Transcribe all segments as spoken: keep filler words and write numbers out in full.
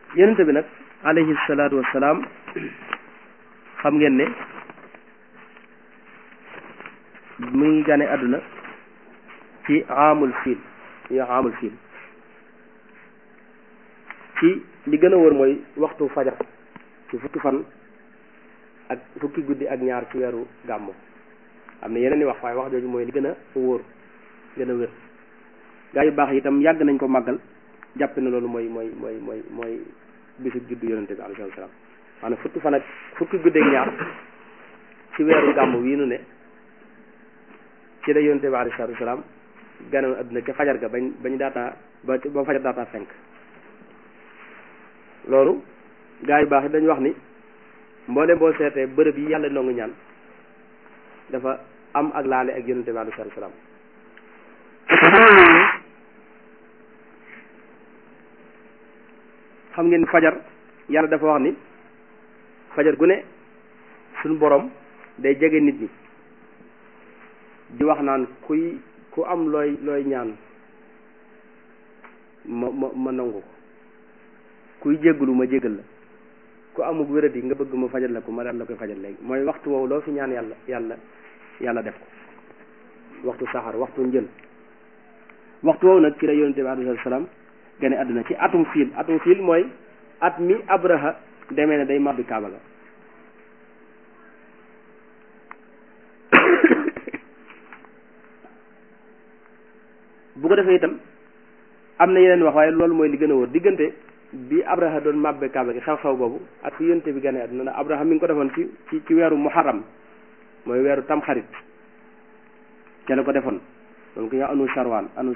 yonente bi nag alayhi salaatu wassalaam xam ngeen ne mu ngi gane àdduna ci amul fiil ñu amul fiil ci li gën a wër mooy waxtu fajar ci fukki fan ak fukki guddi ak ñaar ci weeru gàmmu am na yeneen i wax waaye wax jooju mooy li gën a wóor gën a wér gaa yu baax itam yàgg nañ ko màggal jàpp ne loolu mooy mooy mooy mooy mooy bisu juddu yonente bi alayhi salaam maanaam fukki fan ak fukki guddi ak ñaar ci weeru gàmmu wii nu ne ci la yonente bi alayhi salaam gane adduna ca fajar ga bañ bañ daataa ba ba fajar daataa fenk loolu gaa yu baax yi dañu wax ni mboolem boo seetee bërëb yi yàlla nongu ñaan dafa am ak laale ak yonente bi alayhi salaam xam ngeen fajar yàlla dafa wax ni fajar gu ne suñu borom day jege nit ñi di wax naan kuy ku am looy looy ñaan ma ma ma nangu ko kuy jégglu ma jéggal la ku amug wéradi nga bëgg ma fajal la ko ma daal la koy fajal léegi mooy waxtu woowu loo fi ñaan yàlla yàlla yàlla def ko waxtu saxar waxtu njël waxtu woowu nag ci la yonente bi alayhi salaam gane àdduna ci atum fiil atum fiil mooy at mi abraha demee ne day màbbi kaaba ga bu ko defee itam am na yeneen wax waaye loolu mooy li gën a wóor diggante bi abraha doon màbbe kaaba gi xew-xew boobu ak fi yonente bi gane àdduna ndax abraha mi ngi ko defoon ci ci ci weeru muharram mooy weeru tamxarit ca la ko defoon donc ñoo anu sarwaan anu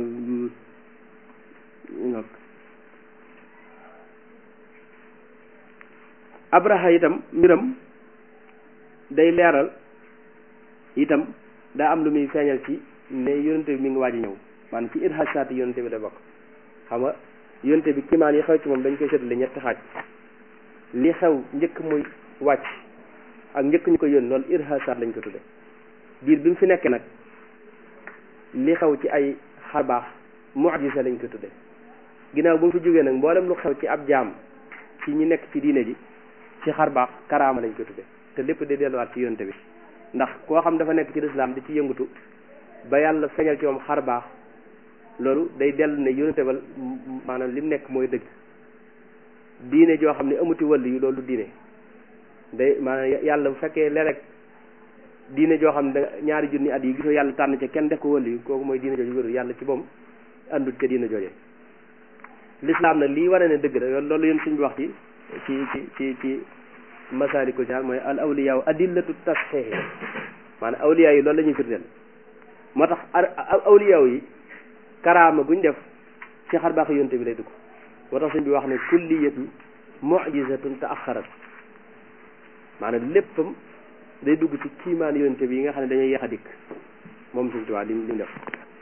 abraha itam mbiram day leeral itam daa am lu muy feeñal ci ne yonente bi mi ngi waaj a ñëw maanaam ci irhasaati yonente bi da bokk xam nga yonente bi kiimaan yi xew ci moom dañ koy séddale ñetti xaaj li xew njëkk muy wàcc ak njëkk ñu ko yónni loolu irhasaat lañ ko tudde diir bi mu fi nekkee nag li xew ci ay xarbaax mu'jiza lañ ko tudde ginnaaw bu mu fi jógee nag mboolem lu xew ci ab jaam ci ñi nekk ci diine ji ci xarbaax karaama lañ ko tudde te lépp day delluwaat ci yonente bi ndax koo xam dafa nekk ci lislaam di ci yëngatu ba yàlla feeñal ci moom xarbaax loolu day dellu ne yonente ba maanaam li mu nekk mooy dëgg diine joo xam ne amuti wàll yu loolu diine day maanaam yàlla bu fekkee léeg-léeg diine joo xam ne da ñaari junni at yi gisoo yàlla tànn ca kenn def ko wàll yu kooku mooy diine jooju wéru yàlla ci moom àndut ca diine jooje lislaam nag lii wane ne dëgg la loolu yéen suñ bi wax ci ci ci ci ci masaalikul jinaan mooy al awliyaaw adillatu tasxiix maanaam awliyaa yi loolu la ñuy firndeel moo tax awliyaaw yi karaama guñ def ci xar baax yonte bi lay dugg moo tax suñ bi wax ne kulliyatu mu'jizatun ta'axxarat maanaam léppam day dugg ci kiimaan yonte bi yi nga xam ne dañuy yeex a dikk moom suñ tuwaa li mu def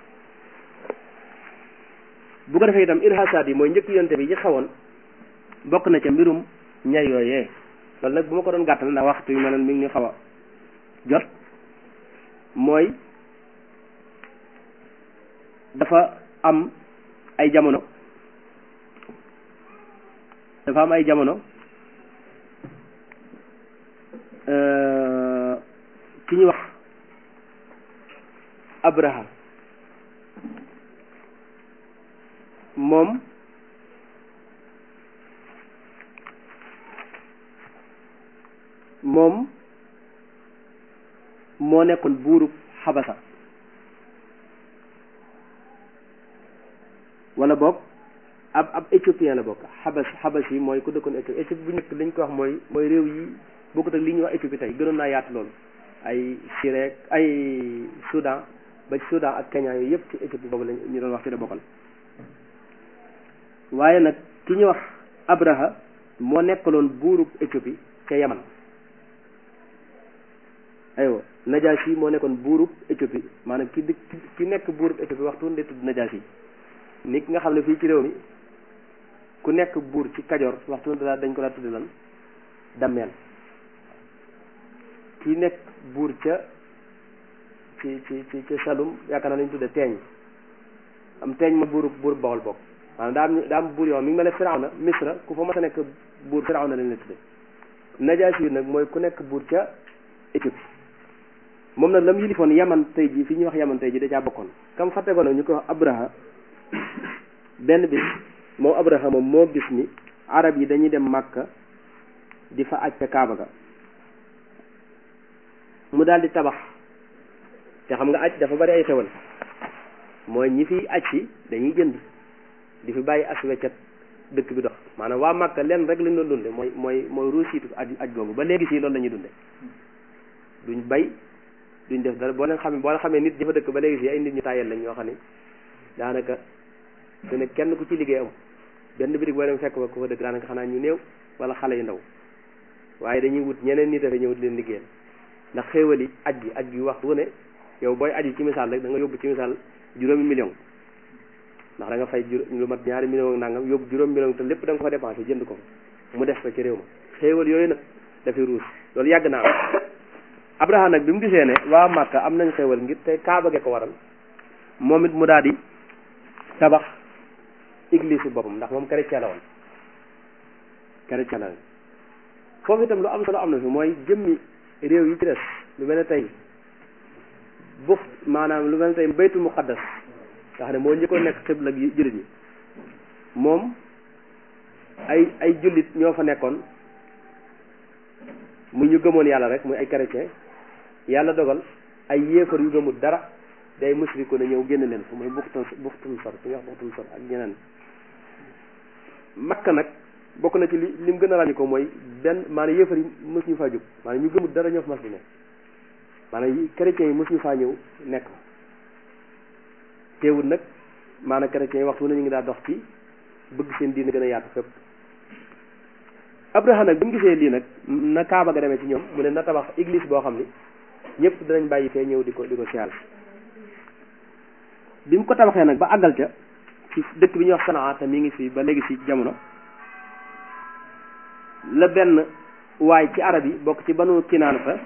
bu ko defee itam irhasaat yi mooy njëkk yonte bi yi xewoon bokk na ca mbirum ñay yooyee loolu nag bu ma ko doon gàttal ndax waxtu yu ma ne mi ngi ñu xaw a jot mooy dafa am ay jamono dafa am ay jamono ki ñu wax Abraha moom moom moo nekkoon buurub xabasa wala boog ab ab éthiopien la bokk xabas xabas yi mooy ku dëkkoon Éthiopie Éthiopie bu njëkk liñ ko wax mooy mooy réew yi bokkut ak li ñuy wax Éthiopie tey gënoon naa yaatu loolu ay Syrie ay Soudan ba ci Soudan ak Kenya yooyu yëpp ci Éthiopie boobu lañ ñu doon wax ci la bokkal waaye nag ki ñuy wax Abraha moo nekkaloon buurub Éthiopie ca Yaman aywa Najaasi moo nekkoon buurub Éthiopie maanaam ki dëkk ki nekk buurub Éthiopie waxtu ndee tudd Najaasi nit ki nga xam ne fii ci réew mi ku nekk buur ci Kajoor waxtu dañ ko daa tudd lan dammeel ki nekk buur ca ci ci ci ci Saloum yaakaar naa lañ tudde teeñ am teeñ ma buurub buurub Bawol bokk maanaam daa am daa am buur yoo mi ngi mel ne Firawna Misra ku fa mas a nekk buur Firawna lañ la tudde Najaasi yi nag mooy ku nekk buur ca Éthiopie moom nag la mu yilifoon Yaman tey ji fi ñuy wax Yaman tey ji da caa bokkoon kam fàtte ko nag ñu koy wax Abraha benn bis moom Abraha moom moo gis ni arab yi dañuy dem Màkka di fa aj ca Kaaba ga mu daal di tabax te xam nga aj dafa bari ay xewal mooy ñi fi aj si dañuy jënd di fi bàyyi as weccat dëkk bi dox maanaam waa Màkka lenn rek lañ doon dunde mooy mooy mooy ruusiitu aj aj googu ba léegi si loolu la ñuy dunde duñ bay duñ def dara boo leen xamee boo leen xamee nit dafa dëkk ba léegi si ay nit ñu tàyyel lañ ñoo xam ne daanaka su ne kenn ku ci liggéey am benn bitig boo dem fekk ba ku fa dëkk daanaka xanaa ñu néew wala xale yu ndaw waaye dañuy wut ñeneen nit dafa ñëw di leen liggéeyal ndax xéewali aj gi aj gi waxtu ne yow booy aji ci misaal rek da nga yóbbu ci misaal juróomi million ndax da nga fay lu mat ñaari million ak nangam yóbbu juróomi million te lépp da nga ko dépensé jënd ko mu def fa ci réew ma xéewal yooyu nag dafay ruus loolu yàgg naa am Abraha nag bi mu gisee ne waa Màkka am nañ xéewal ngir te Kaaba ge ko waral moom it mu daal di tabax église su boppam ndax moom chrétien la woon chrétien la woon foofu itam lu am solo am na fi mooy jëmmi réew yi ci des lu mel ne tey buf maanaam lu mel ne tey baytul muqaddas nga xam ne moo njëkkoon nekk xibla gi jullit ñi moom ay ay jullit ñoo fa nekkoon mu ñu gëmoon yàlla rek muy ay chrétien yàlla dogal ay yéefar yu gëmul dara day musriku na ñëw génn leen fu muy buxtul buxtul sor su ñuy wax buxtul sor ak ñeneen Makka nag bokk na ci li li mu gën a ràññi ko mooy benn maanaam yéefar yi mos ñu faa jóg maanaam ñu gëmul dara ñoo fa mas di nekk maanaam chrétiens yi mos ñu faa ñëw nekk teewul nag maanaam chrétiens yi waxtu na ñu ngi daa dox ci bëgg seen diine gën a yaatu fépp Abraha nag bi mu gisee lii nag na Kaaba ga demee ci ñoom mu ne na tabax église boo xam ni ñëpp dinañ bàyyi fee ñëw di ko di ko siyaal bi mu ko tabaxee nag ba àggal ca ci dëkk bi ñuy wax Sanaa te mi ngi fi ba léegi si jamono la benn waay ci arab yi bokk ci banu Kinaana fa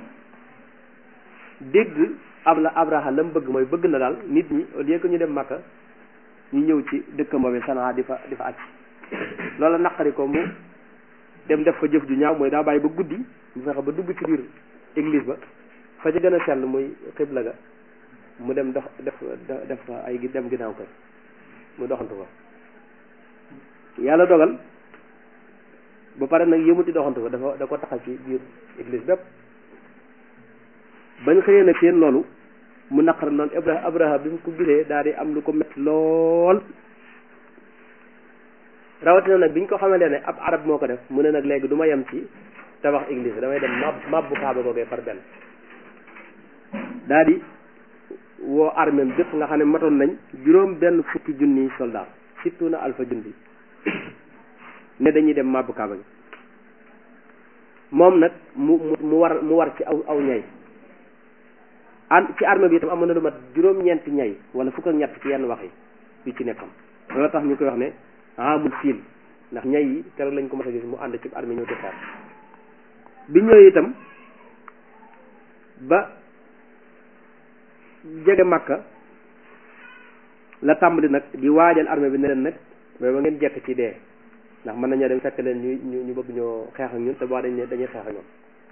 dégg ab la Abraha la mu bëgg mooy bëgg na daal nit ñi au lieu que ñu dem Makka ñu ñëw ci dëkkam boobee Sanaa di fa di fa aj loola naqari ko mu dem def fa jëf ju ñaaw mooy daa bàyyi ba guddi mu fexe ba dugg ci biir église ba fa ci gën a sell muy xibla ga mu dem dox def def fa ay dem ginnaaw kër mu doxantu fa yàlla dogal ba pare nag yëmuti doxantu fa dafa da ko taxal ci biir église bépp bañ xëyee nag seen loolu mu naqar loolu Abraha Abraha bi mu ko gisee daal di am lu ko métti lool rawatina nag biñ ko xamalee ne ab arab moo ko def mu ne nag léegi du ma yem ci tabax église damay dem mab mabbu Kaaba googee par benn daal di woo armée bépp nga xam ne matoon nañ juróom benn fukki junniy soldat surtout na alfa junni ne dañuy dem mabbu Kaaba gi moom nag mu mu war mu war ci aw aw ñay an ci armée bi itam amoon na lu mat juróom-ñeenti ñay wala fukk ak ñett ci yenn wax yi yu ci nekkam loolu tax ñu koy wax ne amul fiil ndax ñay yi keroog lañ ko mos a gis mu ànd ci armée ñëw defaat bi ñëwee itam ba jege Makka la tàmbali nag di waajal armée bi ne leen nag mais ba ngeen jekk ci dee ndax mën nañoo dem fekk leen ñu ñu bëgg ñoo xeex ak ñun te boo dañ ne dañuy xeex ak ñoom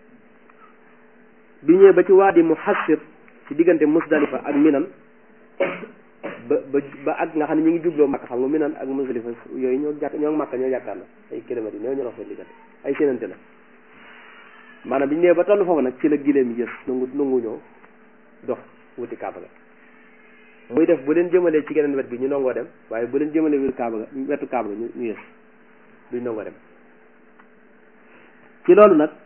bi ñëwee ba ci waadi Muhassir ci diggante Musdalifa ak Minan ba ba ba ak nga xam ne ñu ngi jubloo Makka xam nga Minan ak Musdalifa yooyu ñoo jàkk ñoo Makka ñoo jàkkaar la ay kilomètres yi ñoo ñu dox seen diggante ay séenante la maanaam bi ñu ñëwee ba tollu foofu nag ci la gileem yi yës nangu nangu ñoo dox wuti Kaaba ga muy def bu leen jëmalee ci geneen wet gi ñu nangoo dem waaye bu leen jëmalee wetu Kaaba ga wetu Kaaba ga ñu ñu yës duñ nangoo dem ci loolu nag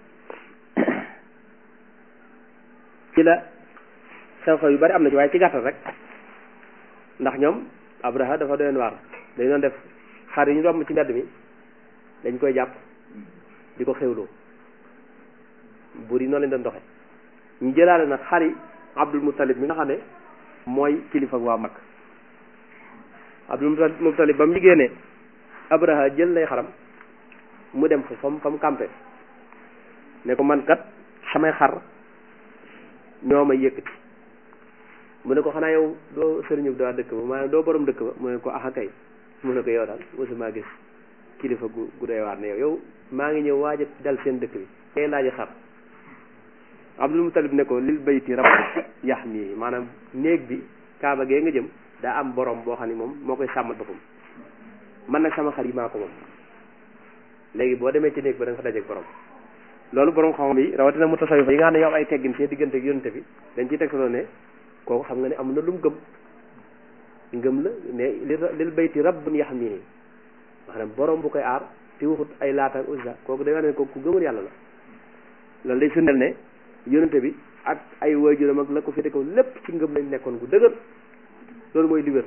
ci la xew-xew yu bari am na ci waaye ci gàttal rek ndax ñoom Abraha dafa doon waar dañ doon def xar yi ñu romb ci mbedd mi dañ koy jàpp di ko xewloo buur yi noonu lañ doon doxe ñu jëlaale nag xari Abdul Muttalib mi nga xam ne mooy kilifa waa Makka Abdul Muttalib ba mu liggéey ne Abraha jël lay xaram mu dem fa fam fa mu campé ne ko man kat samay xar ñoo may yëkkati mu ne ko xanaa yow doo sëriñu daa dëkk ba maanaam doo borom dëkk ba mu ne ko axa kay mu ne ko yow daal mosuma gis kilifa gu gu doy waar ne yow yow maa ngi ñëw waaj a dal seen dëkk bi kay laaji xar Abdul Mutalib ne ko lil bayti rabb yahmi maanaam néeg bi kaaba gee nga jëm daa am borom boo xam ne moom moo koy sàmmal boppam man nag sama xar yi maa ko moom léegi boo demee ci néeg ba da nga fa dajeeg borom loolu borom xam bi rawatina mu tasawuf yi nga xam ne yow ay teggin seen diggante ak yonente bi dañ ciy tegtaloo ne kooku xam nga ne am na lu mu gëm ngëm la ne lil bayti rabbun yahmi maanaam borom bu koy aar te waxut ay laata ak uzza kooku day wax ne kooku ku gëmul yàlla la loolu day firndeel ne yonente bi ak ay waajuram ak la ko féete kaw lépp ci ngëm lañ nekkoon gu dëgër loolu mooy li wér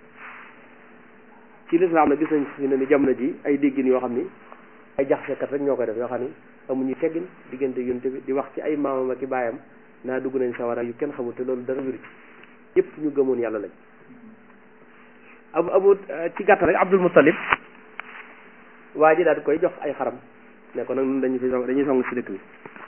ci lislaam na gis nañ fi ne ni jamono ji ay déggin yoo xam ni ay jaxasekat rek ñoo koy def yoo xam ni amuñu teggin diggante yonente bi di wax ci ay maamam ak i baayam naa dugg nañ sawara yu kenn xamul te loolu dara wéru ci yëpp ñu gëmoon yàlla lañ abu abu ci gàttal rek Abdul Muttalib waa ji daal di koy jox ay xaram ne ko nag ñun dañu fi dañuy song si dëkk bi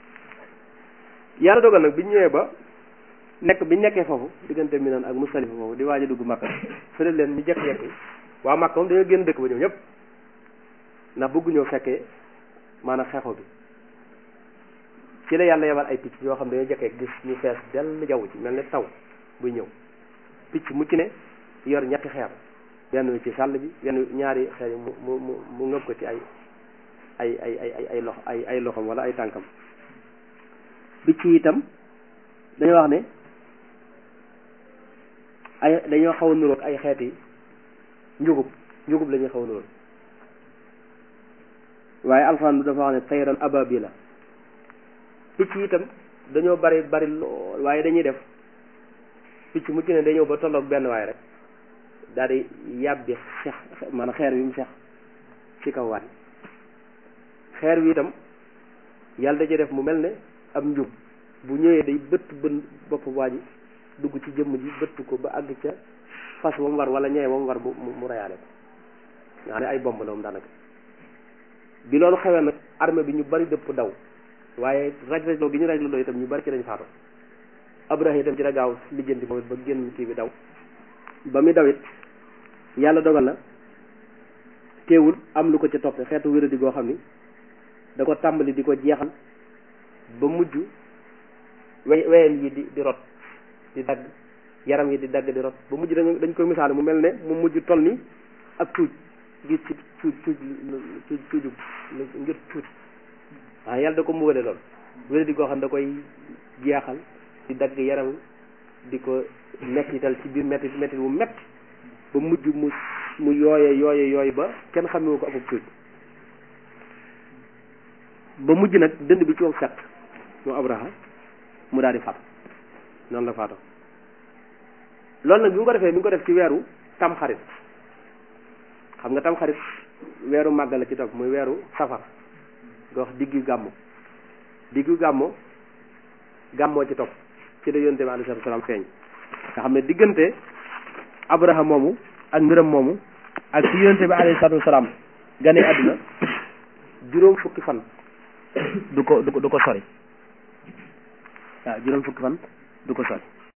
yàlla dogal nag bi ñu ñëwee ba nekk bi ñu nekkee foofu diggante Minan ak Musdalifa foofu di waaj a dugg Makka fële leen ñu jekk-jekk waa Makka moom dañoo génn dëkk ba ñëw ñëpp ndax bëggu ñëw fekkee maanaam xeexoo bi ci la yàlla yebal ay picc yoo xam ne dañoo jekkee gis ñu fees dell jaww ji mel ne taw buy ñëw picc mu ci ne yor ñetti xeer benn wi ci sàll bi benn ñaari xeer yi mu mu mu mu ngëb ko ci ay ay ay ay ay loxo ay ay loxom wala ay tànkam picc yi itam dañoo wax ne ay dañoo xaw a nuroog ay xeeti njugub njugub la ñuy xaw a nuroog waaye alxuraan bi dafa wax ne tayran ababila picc yi itam dañoo bari bari lool waaye dañuy def picc mu ci ne day ñëw ba tolloog benn waay rek daal di yàbbi sex maanaam xeer wi mu sex ci kaw waay xeer wi itam yàlla da ci def mu mel ne ab njub bu ñëwee day bëtt bën bopp waa ji dugg ci jëmm ji bëtt ko ba àgg ca fas ba mu war wala ñëwee ba mu war mu mu rayaale ko nga xam ne ay bomb la moom daanaka bi loolu xewee nag armée bi ñu bari dëpp daw waaye raj rajloo gi ñu raj loo itam ñu bari ci lañ faatu Abraha itam ci la gaaw lijjanti moom it ba génn kii bi daw ba muy daw it yàlla dogal na teewul am lu ko ca toppe xeetu wéradi goo xam ni da ko tàmbali di ko jeexal ba mujj we weyam yi di di rot di dagg yaram yi di dagg di rot ba mujj dañ dañ koy misaal mu mel ne mu mujj toll ni ak cuuj ngir ci cuuj cuuj cuuj cuujub ngir cuuj waaw yàlla da ko mbugale lool wéradi goo xam da koy jeexal di dagg yaram di ko mettital ci biir mettit mettit wu mett ba mujj mu mu yooye yooye yooyu ba kenn xamewu ko akub cuuj ba mujj nag dënd bi ci wow set moo Abraha mu daal di faatu noonu la faatoo loolu nag bi mu ko defee mi ngi ko def ci weeru tamxarit xam nga tamxarit weeru màggal la ci topp muy weeru safar nga wax diggu gàmmu diggu gàmmu gàmmoo ci topp ci la yonte bi alayhi salaatu salaam feeñ nga xam ne diggante Abraha moomu ak mbiram moomu ak ci yonte bi alayhi salaatu salaam gane àdduna juróom fukki fan du ko du ko du ko sori waaw juróom fukki fan du ko sori